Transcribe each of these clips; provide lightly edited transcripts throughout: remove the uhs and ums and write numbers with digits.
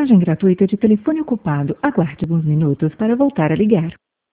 Mensagem gratuita de telefone ocupado. Aguarde alguns minutos para voltar a ligar.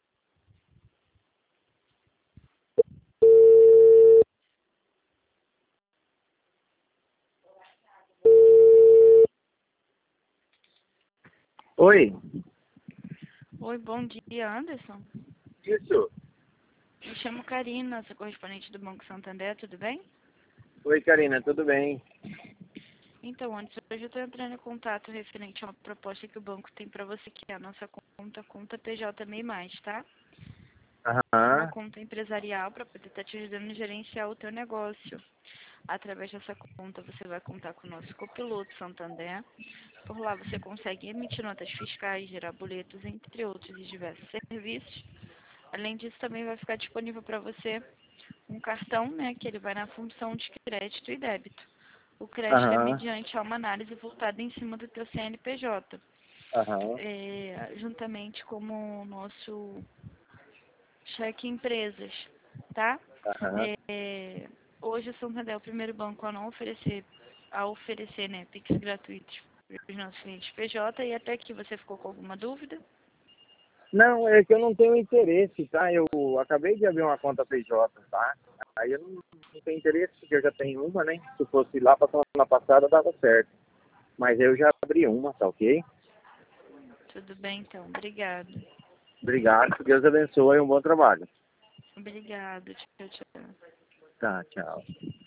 Oi, Oi, bom dia, Anderson. isso. Me chamo Karina, sou correspondente do Banco Santander, tudo bem? Oi, Karina, tudo bem? Então, antes, hoje eu estou entrando em contato referente a uma proposta que o banco tem para você, que é a nossa conta PJ MEI+, tá? É uma Aham, conta empresarial para poder estar te ajudando a gerenciar o teu negócio. Através dessa conta, você vai contar com o nosso copiloto Santander. Por lá, você consegue emitir notas fiscais, gerar boletos, entre outros e diversos serviços. Além disso, também vai ficar disponível para você um cartão, né, que ele vai na função de crédito e débito. O crédito é aham, mediante a uma análise voltada em cima do teu CNPJ, aham, juntamente com o nosso cheque empresas, tá? aham. Hoje o Santander é o primeiro banco a não oferecer, né, Pix gratuitos para os nossos clientes PJ, e até aqui você ficou com alguma dúvida? Não, é que eu não tenho interesse, tá? Eu acabei de abrir uma conta PJ, tá? Aí eu não tenho interesse, porque eu já tenho uma, né? Se fosse lá pra semana passada, dava certo. Mas eu já abri uma, tá ok? Tudo bem, então. Obrigado. Obrigado, que Deus abençoe e um bom trabalho. Obrigado. Tchau, tchau. Tá, tchau.